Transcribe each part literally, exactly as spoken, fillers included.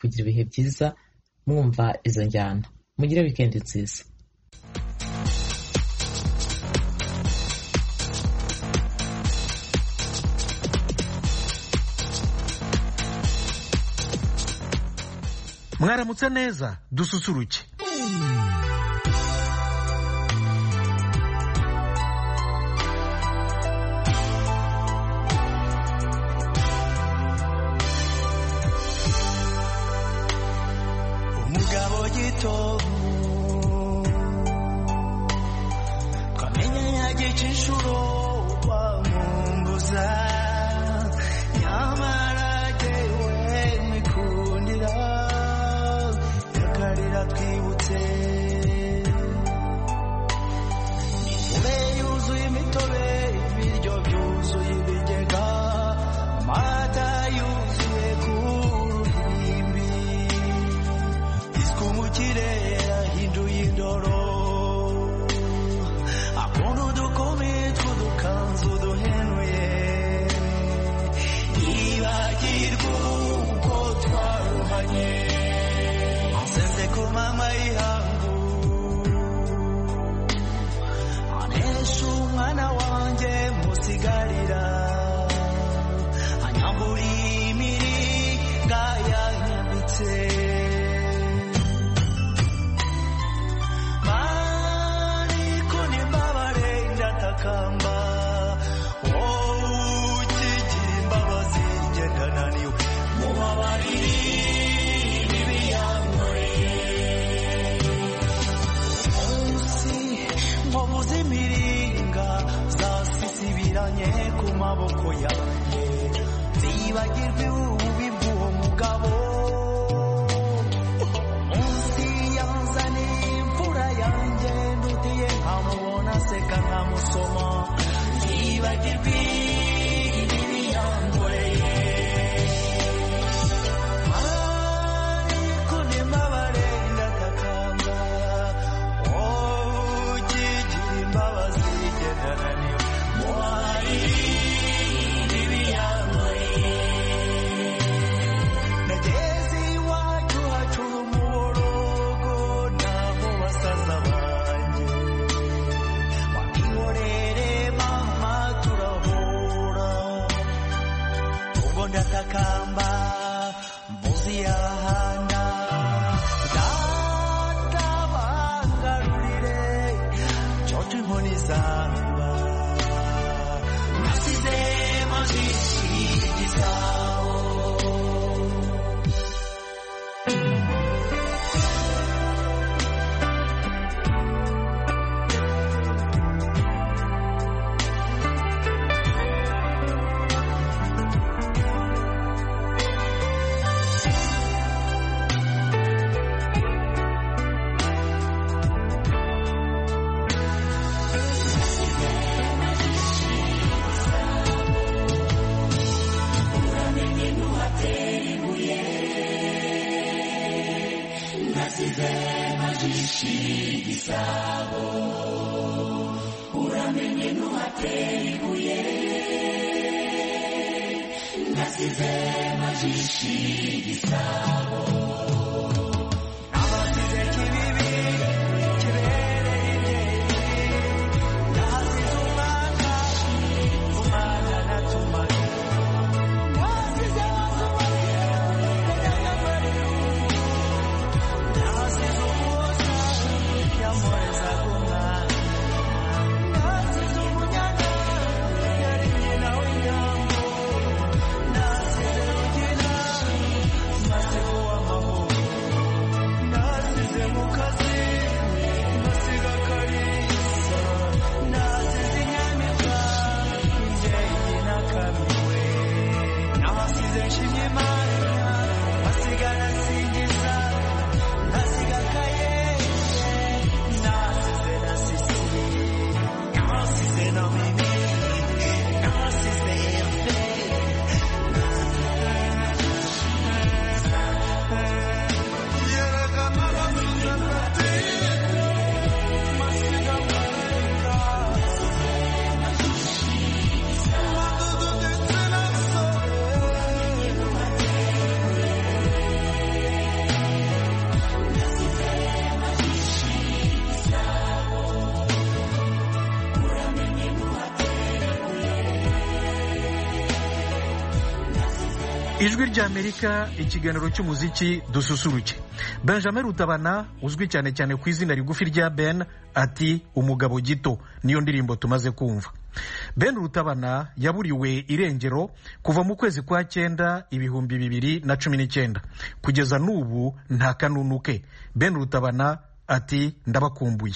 kugira ibihe byiza mwumva izo njyana. Mugire weekend nziza. Mwaramutse neza, dususuruke. Umugabo gito twamenye yagica inshuro wamumbuza nyamara jyewe mwikundira yakarira twibutse nimube yuzuye imitobe ibiryo byuzuye ibigega amata yuzuye ku ruhimbi iskumukire yahinduye indoro akunda udukumi tw'udukanzu duhenuye yibagirwa uko twaruhanye asenze ku manywa y'ihangu anesha umwana wanjye musigarira anyambura imiringa yanyambitse mariko n'imbabare ndatakamba wowe ukigira imbabazi njye ndananiwe mubabarire ibibi yankoreye munsi nkobuze imiringa zasisibiranye ku maboko yanjye zibagirwe ububi bw'uwo mugabo munsi yanzaniye imfura yanjye ndutiye nkamubona seka nkamusoma zibagirwe ibibi yankoreye ariko n'imbabare ndatakamba wowe ukigira imbabazi njye ndananiwe mubabarire ibibi yankoreye nageze iwacu hacura umuborogo naho basaza banjye bamihorere mama turahura ubwo ndatakamba mbuzi yahanda data bangarurire coca inkoni zamba nasize mazishi igisabo Abasize kibibi kibereye imbyeyi nasize umwana umwana natumanye nasize wazubanye nasize umuhoza yamureza kumwana nasize umunyana yari nyina w'inyambo nasize rugina maze uwo ijwi ry'Amerika, ikiganiro cy'umuziki dususuruke. Benjamin Rutabana uzwi cyane cyane ku izina rigufi rya Ben ati umugabo gito niyo ndirimbo tumaze kumva. Ben Rutabana yaburiwe irengero kuva mu kwezi kwa cyenda ibihumbi bibiri na cumi n'icyenda kugeza n'ubu nta kanunuke. Ben Rutabana ati ndabakumbuye.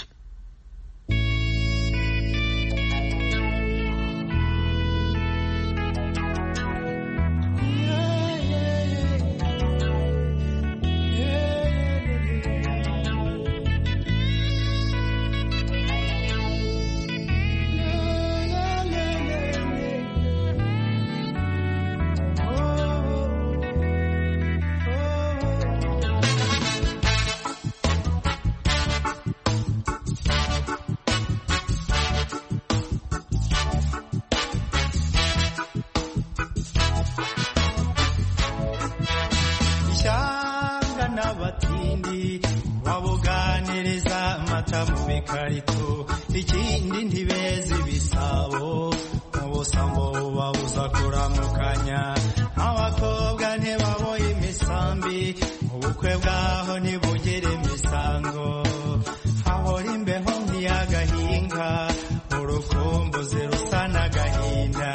Ikindi ntibezi bisabo mubusambo babuza kuramukanya abakobwa ntibaboye imisambi ubukwe bwaho ntibugire imisango hahora imbeho nk'iyagahinga urukumbuzi rusa n'agahinda.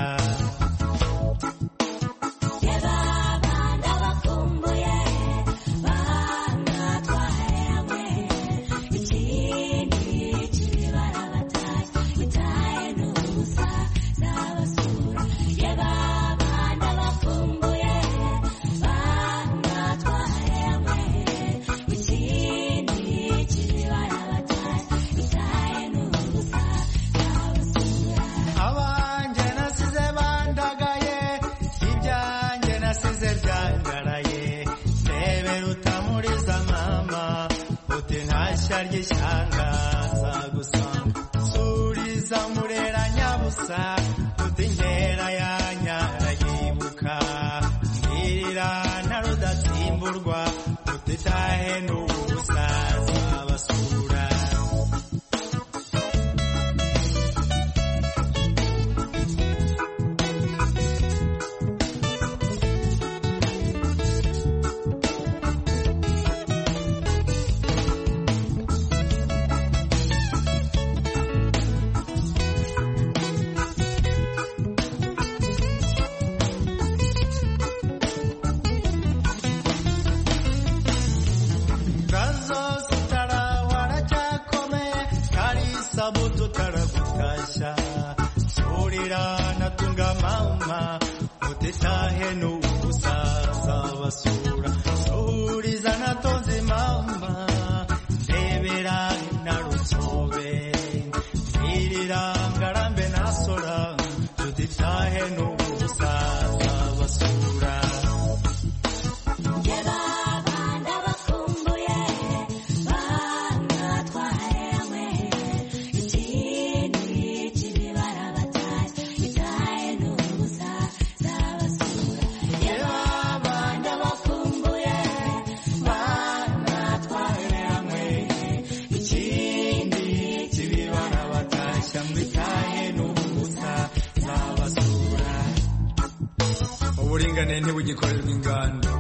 uburingane ntibugikorerwa ingando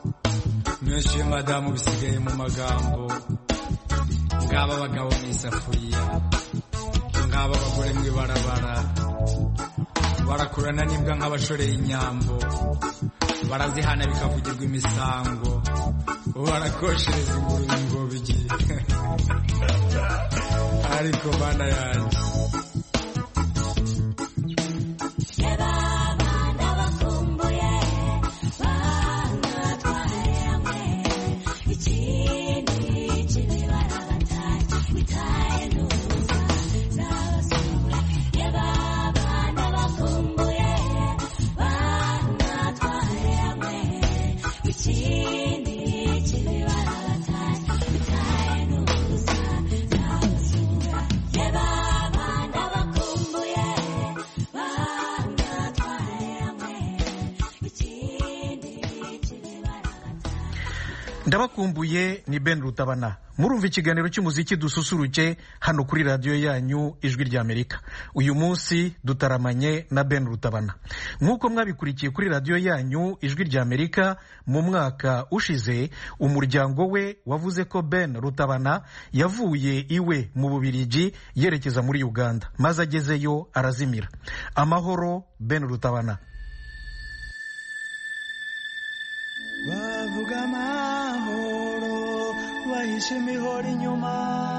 mwese madamu bisigaye mu magambo ngaba abagabo mu isafuriya ngaba abagore mu ibarabara barakurana n'imbwa nk'abashoreye inyambo barazihana bikavugirwa imisango barakoshereza ingurube ngo bigiye ariko bana yanjye Ndabakumbuye ni Ben Rutabana murumva ikiganiro cy'umuziki dususuruke hano kuri radiyo yanyu ijwi ry'Amerika. Uyu munsi dutaramanye na Ben Rutabana. Nk'uko mwabikurikiye kuri radiyo yanyu ijwi ry'Amerika mu mwaka ushize, umuryango we wavuze ko Ben Rutabana yavuye iwe mu Bubiligi yerekeza muri Uganda, maze agezeyo arazimira. Amahoro Ben Rutabana. bavuga amahoro bahishe imihoro inyuma,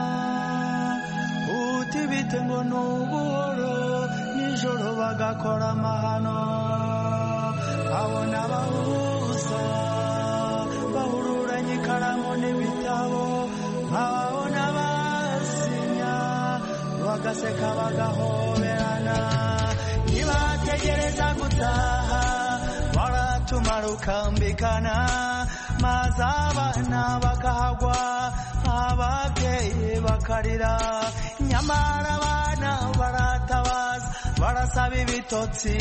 uti bite ngo ni ubuhoro, nijoro bagakora amahano, abona abahuza bahururanye ikaramu n'ibitabo, nkababona basinya bagaseka bagahoberana, nibategereza gutaha baratuma rukambikana, maze abana bakahagwa ababyeyi bakarira, nyamara abana baratabaza barasaba ibitotsi,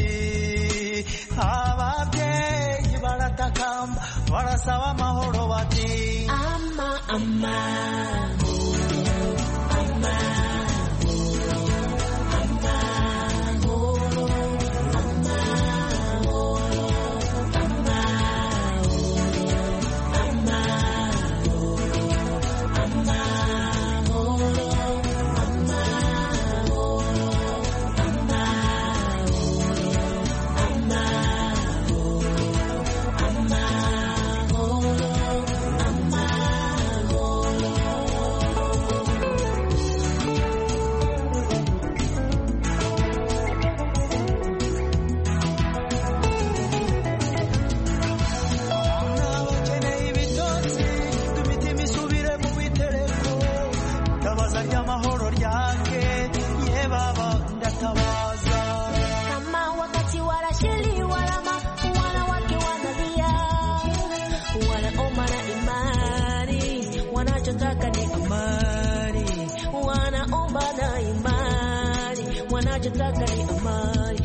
ababyeyi baratakamba barasaba amahoro bati ama ama ama wanachotaka ni amani.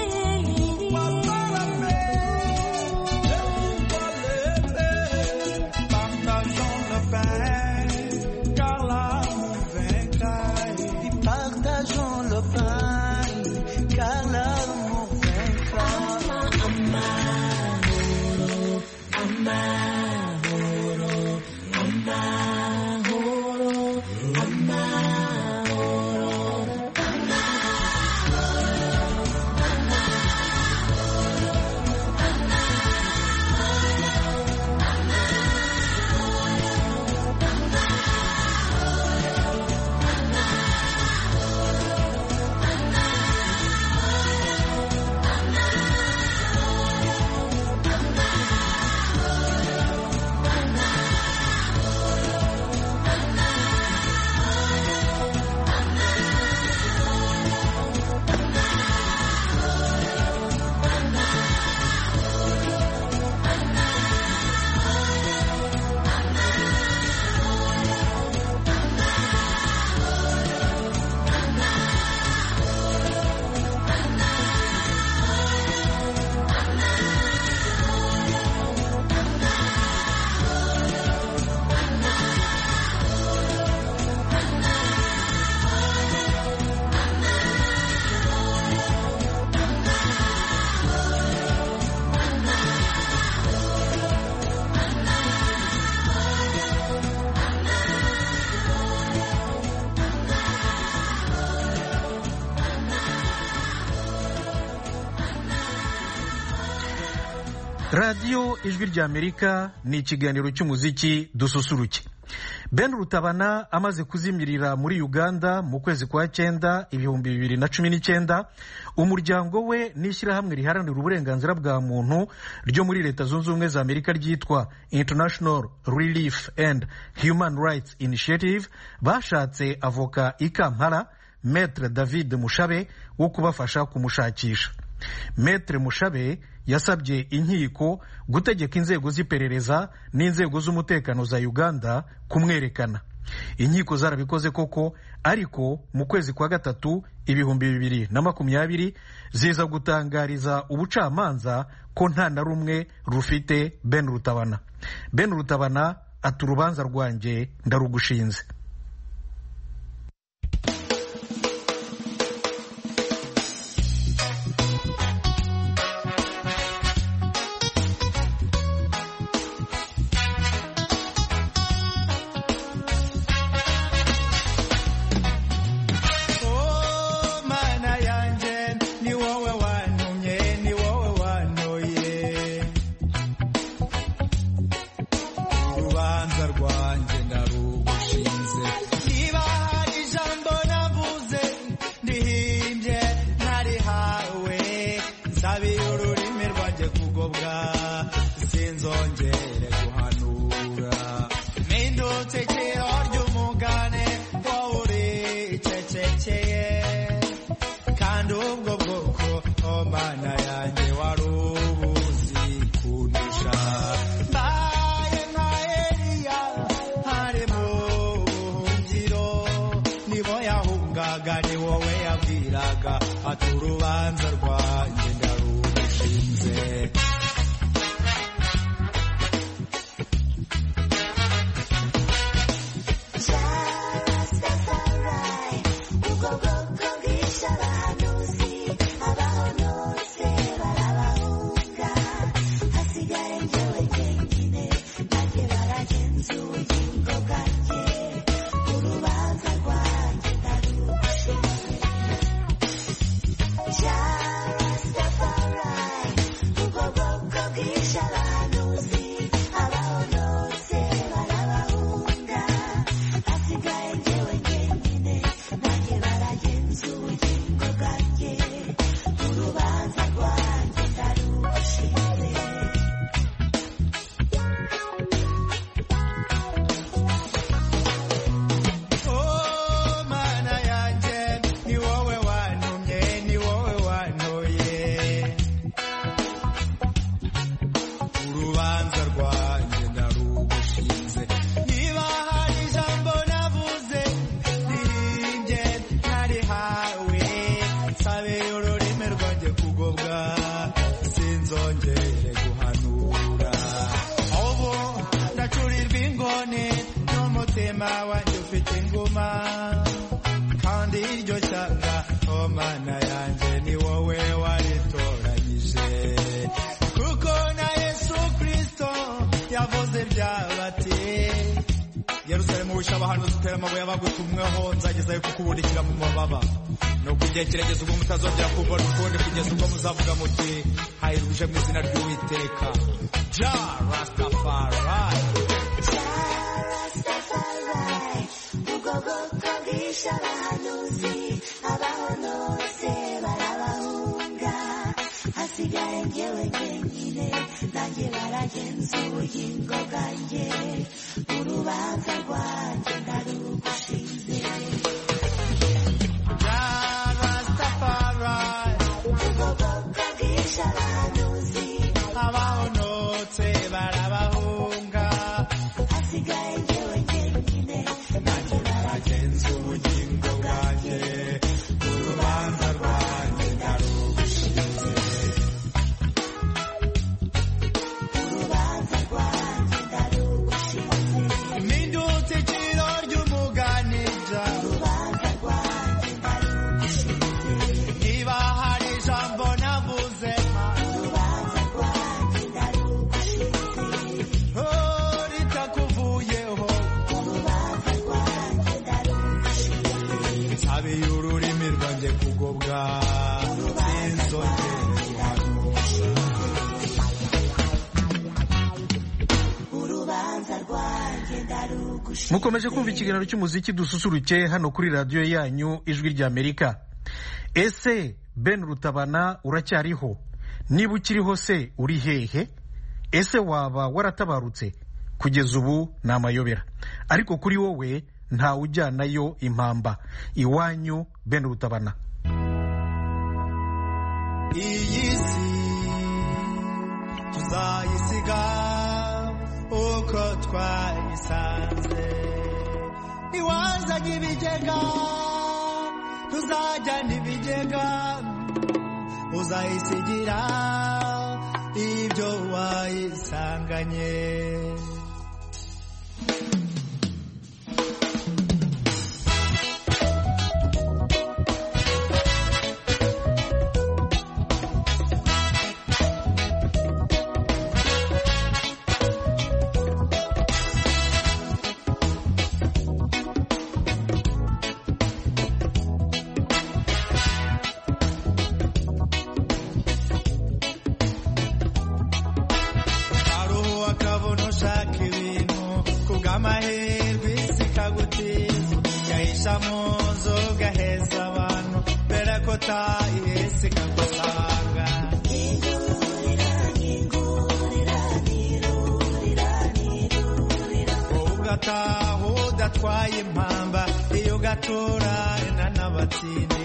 radiyo ijwi ry'Amerika ni ikiganiro cy'umuziki dususuruke. Ben Rutabana amaze kuzimirira muri Uganda mu kwezi kwa cyenda ibihumbi bibiri na cumi n'icyenda, umuryango we n'ishyirahamwe riharanira uburenganzira bwa muntu ryo muri Leta Zunze Ubumwe za Amerika ryitwa International Relief and Human Rights Initiative bashatse avoka i Kampala, Maître David Mushabe, wo kubafasha kumushakisha. Maître Mushabe yasabye inkiko gutegeka inzego z'iperereza n'inzego z'umutekano za Uganda kumwerekana. Inkiko zarabikoze koko, ariko mu kwezi kwa gatatu ibihumbi bibiri na makumyabiri ziza gutangariza ubucamanza ko nta na rumwe rufite Ben Rutabana. Ben Rutabana ati urubanza rwanjye ndarugushinze. Kirageza ubwo mutazongera kubona ukundi kugeza ubwo muzavuga muti hayiruje mu izina ry'Uwiteka. Ja Rastafari, Ja Rastafari, ubwoko bwisha abahanuzi, abahonotse barabahunga, hasigaye njyewe jyenyine, nanjye baragenza ubugingo bwanjye, urubanza rwanjye ndarugushinze. mukomeje kumva ikiganiro cy'umuziki dususuruke hano kuri radiyo yanyu Ijwi ry'Amerika. Ese Ben Rutabana uracyariho? Niba ukiriho se uri hehe? Ese waba waratabarutse? Kugeza ubu ni amayobera, ariko kuri wowe nta ujyanayo impamba. Iwanyu Ben Rutabana. Iyi si tuzayisiga uko twayisanze, niwazanye ibigega tuzajyana ibigega, uzayisigira ibyo wayisanganye. muzo gaheza abantu mbere ko tahise kagusanga ugataha udatwaye impamba iyo gatora n'abatindi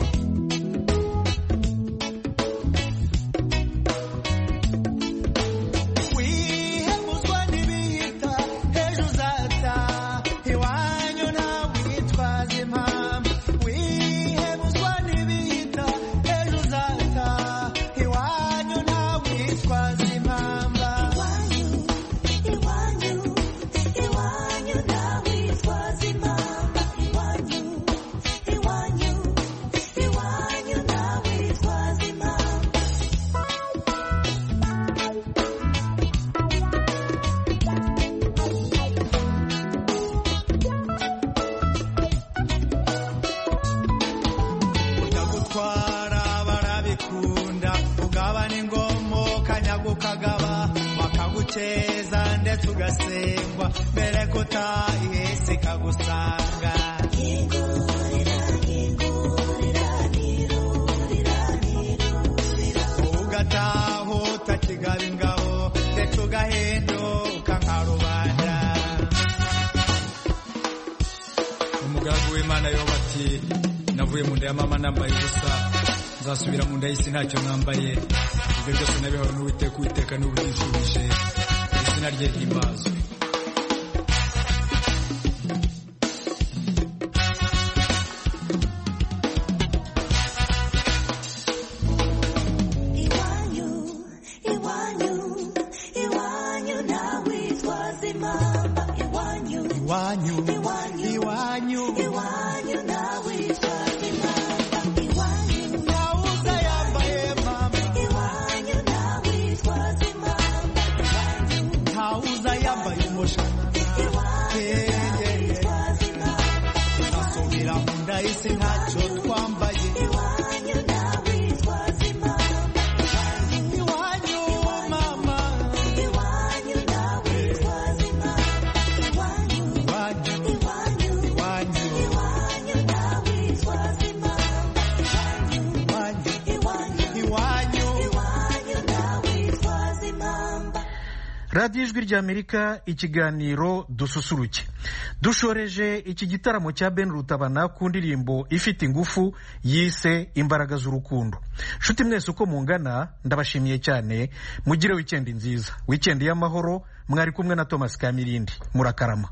cheza ndetse ugasengwa mbere ko tahise kagusanga ugataha utakigaba ingabo ndetse ugahinduka nka rubanda. Umugaragu w'Imana yoba ati navuye mu nda ya mama nambaye ubusa nzasubira mu nda y'isi ntacyo nambaye ibyo byose nabihawe n'Uwiteka Uwiteka n'ubwishubije izina rye himbazwe. radiyo ijwi ry'Amerika ikiganiro dususuruke dushoreje iki gitaramo cya Ben Rutabana ku ndirimbo ifite ingufu yise imbaraga z'urukundo. Nshuti mwese uko mungana ndabashimiye cyane, mugire weekend nziza, weekend y'amahoro. Mwari kumwe na Thomas Kamirindi, murakarama.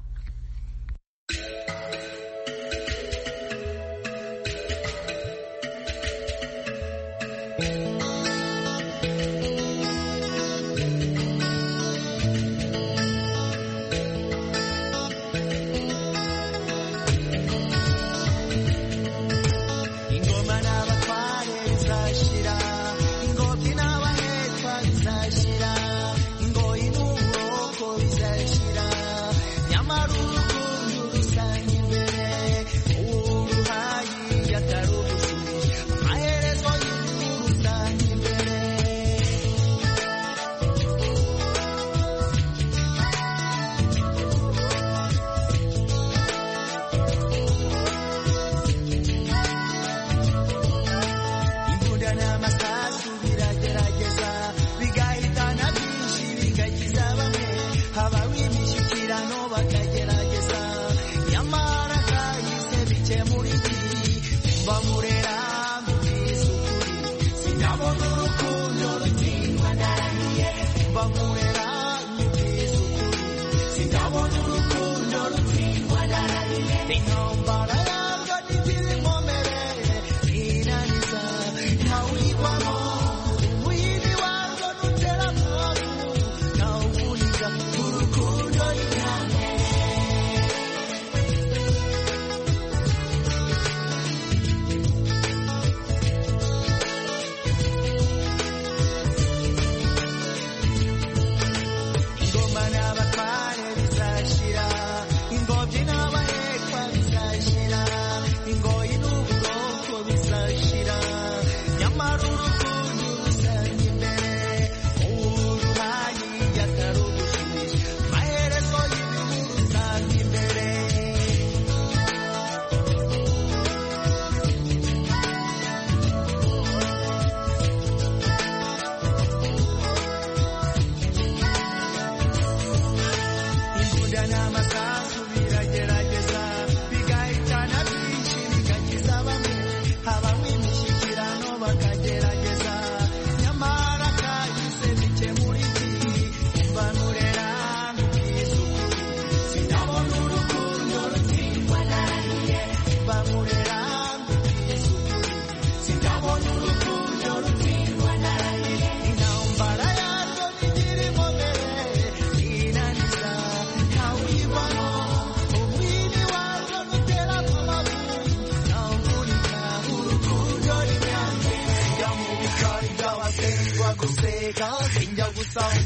Ingobyi n'abahekwa bizashira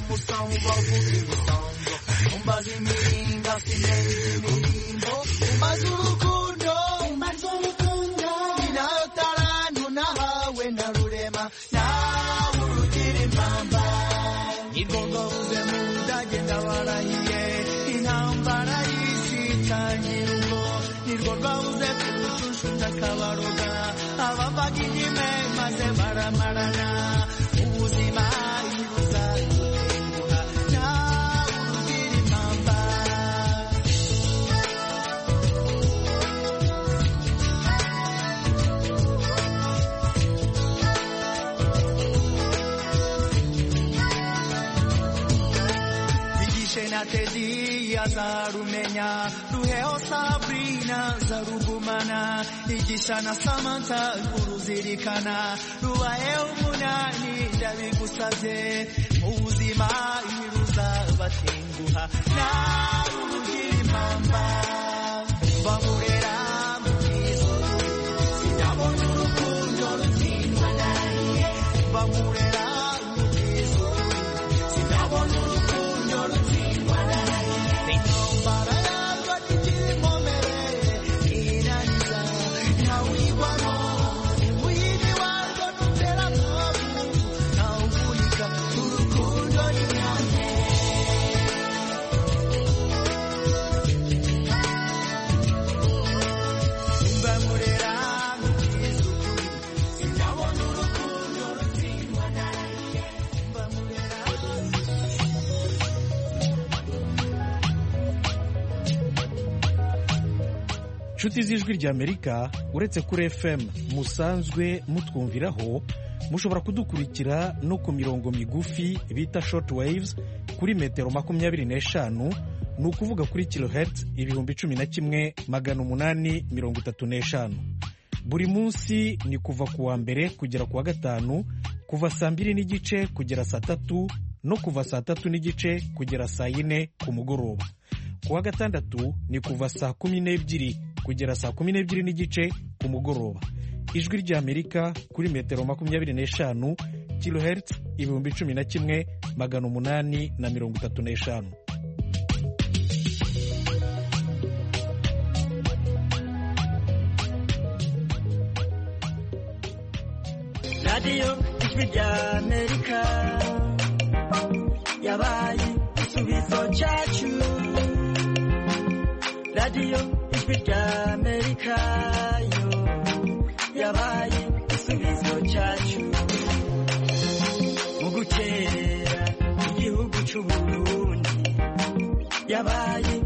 musamu bavuga ibisambo umbaza imiringa sinenze imirimbo umbaza urukundo umbaza urukundo inayo tarantu nahawe na rurema nawe urugira impamba nirwo rwabuze mu ndagenda barahiye intambara y'isi itangira ubwo nirwo rwabuze kurushushuta akabaroga abavaga inyime maze baramarana ubuzima ibuza gutenguha nawe urugira impamba bigishe na Teddy azarumenya duheho Sabrina zarugumana igisha na Samantha kuruzirikana rubaye umunani ndabigusabye mu buzima iruza batenguha nawe urugira impamba bamurera mu bwiza sinabona urukundo rutsindwa naye bamurera mu bwiza sinabona urukundo rutsindwa naye intambara yarwa n'igikomere inaniza ntawigwamo wini warwo nutera mwabu ntawuvunika urukundo n'imyane bamurera mu bwiza sinabona urukundo rutsindwa naye bamurera nshuti z'ijwi ry'Amerika uretse kuri F M musanzwe mutwumviraho mushobora kudukurikira no ku mirongo migufi bita short waves kuri metero makumyabiri n'eshanu ni ukuvuga kuri kilohertz ibihumbi cumi na kimwe magana umunani mirongo itatu n'eshanu buri munsi ni kuva ku wa mbere kugera ku wa gatanu kuva saa mbiri n'igice kugera saa tatu no kuva saa tatu n'igice kugera saa yine ku mugoroba ku wa gatandatu ni kuva saa kumi n'ebyiri kugera saa kumi n'ebyiri n'igice ku mugoroba ijwi ry'Amerika kuri metero makumyabiri n'eshanu kilohertz ibihumbi cumi na kimwe magana umunani na mirongo itatu n'eshanu radiyo ijwi ry'Amerika yabaye igisubizo cyacu radiyo ijwi ry'Amerika yo yabaye igisubizo cyacu mu gukerera igihugu cy'u Burundi yabaye